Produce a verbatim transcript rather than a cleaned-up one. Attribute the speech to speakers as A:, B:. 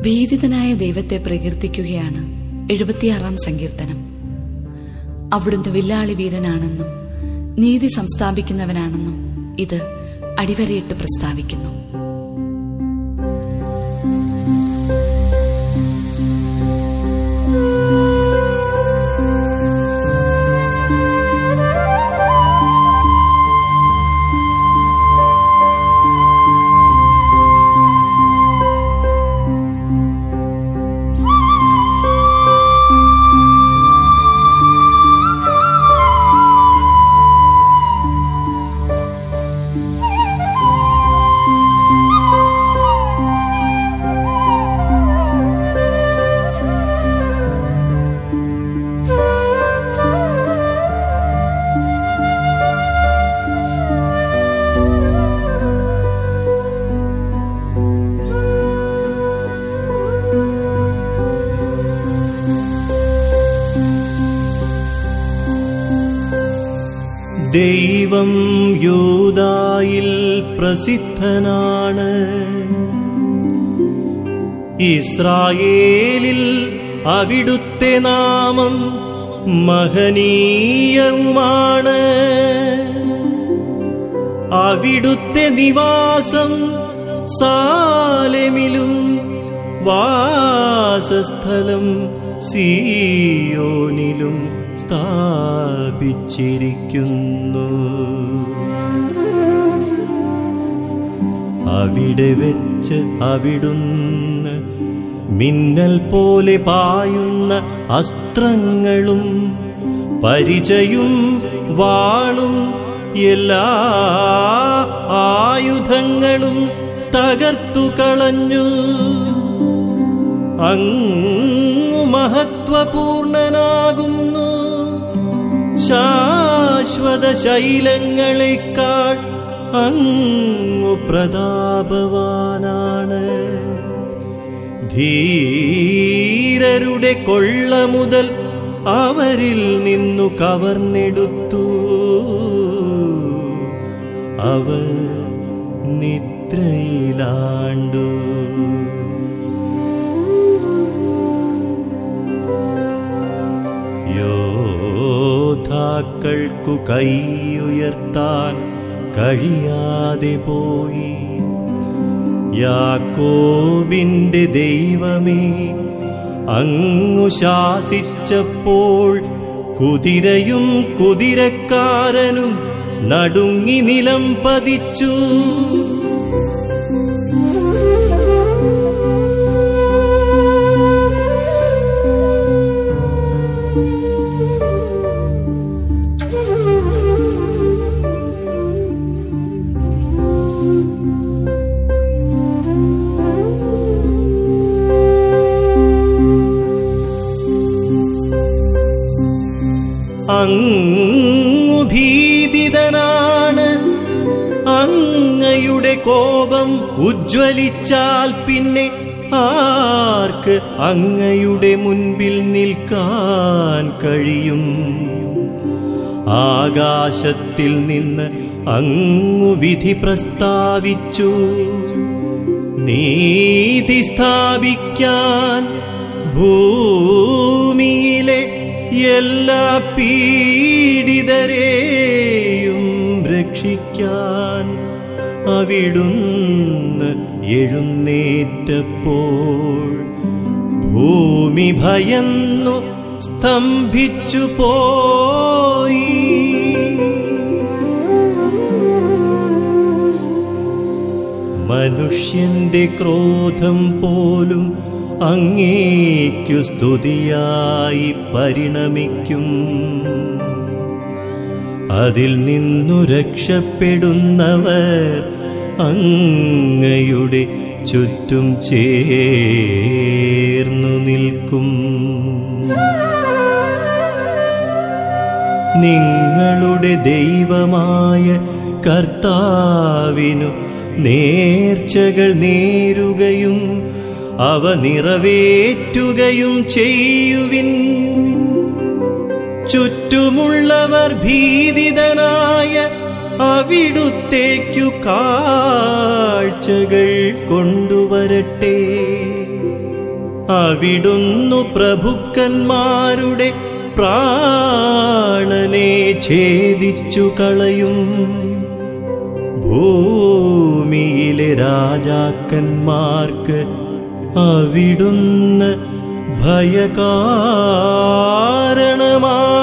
A: ഭീതിതനായ ദൈവത്തെ പ്രകീർത്തിക്കുകയാണ് എഴുപത്തിയാറാം സങ്കീർത്തനം. അവിടുന്ന് വില്ലാളി വീരനാണെന്നും നീതി സംസ്ഥാപിക്കുന്നവനാണെന്നും ഇത് അടിവരയിട്ട് പ്രസ്താവിക്കുന്നു.
B: ദൈവം യൂദായിൽ പ്രസിദ്ധനാണ്, ഇസ്രായേലിൽ അവിടുത്തെ നാമം മഹനീയവുമാണ്. അവിടുത്തെ നിവാസം സാലെമിലും വാസസ്ഥലം സീയോനിലും സ്ഥാപിച്ചിരിക്കുന്നു. അവിടെ വെച്ച് അവിടുന്ന് മിന്നൽ പോലെ പായുന്ന അസ്ത്രങ്ങളും പരിചയും വാളും എല്ലാ ആയുധങ്ങളും തകർത്തു കളഞ്ഞു. അങ്ങ് മഹത്വപൂർണനാകുന്നു, ശാശ്വത ശൈലങ്ങളെക്കാൾ അങ്ങു പ്രതാപവാനാണ്. ധീരരുടെ കൊള്ള മുതൽ അവരിൽ നിന്നു കവർന്നെടുത്തു. അവർ നിദ്രയിലാണ്ടു. യോദ്ധാക്കൾക്കു കൈയുയർത്താൻ കഴിയാതെ പോയി. യാക്കോബിന്റെ ദൈവമേ, അങ്ങു ശാസിച്ചപ്പോൾ കുതിരയും കുതിരക്കാരനും നടുങ്ങി നിലം പതിച്ചു. അങ്ങു ഭീതിതനാണ്. അങ്ങയുടെ കോപം ഉജ്ജ്വലിച്ചാൽ പിന്നെ ആർക്ക് അങ്ങയുടെ മുൻപിൽ നിൽക്കാൻ കഴിയും? ആകാശത്തിൽ നിന്ന് അങ്ങു വിധി പ്രസ്താവിച്ചു, നീതി സ്ഥാപിക്കാൻ ഭൂമിയിലെ എല്ലാ പീഡിതരെയും രക്ഷിക്കാൻ അവിടുന്ന് എഴുന്നേറ്റപ്പോൾ ഭൂമി ഭയന്നു സ്തംഭിച്ചു പോയി. മനുഷ്യന്റെ ക്രോധം പോലും അങ്ങേക്കു സ്തുതിയായി പരിണമിക്കും. അതിൽ നിന്നു രക്ഷപ്പെടുന്നവർ അങ്ങയുടെ ചുറ്റും ചേർന്നു നിൽക്കും. നിങ്ങളുടെ ദൈവമായ കർത്താവിനു നേർച്ചകൾ നേരുകയും അവ നിറവേറ്റുകയും ചെയ്യുവിൻ. ചുറ്റുമുള്ളവർ ഭീതിതനായ അവിടുത്തേക്കു കാഴ്ചകൾ കൊണ്ടുവരട്ടെ. അവിടുന്നു പ്രഭുക്കന്മാരുടെ പ്രാണനെ ഛേദിച്ചു കളയും. ഭൂമിയിലെ രാജാക്കന്മാർക്ക് അവിടുന്ന് ഭയകാരണമാ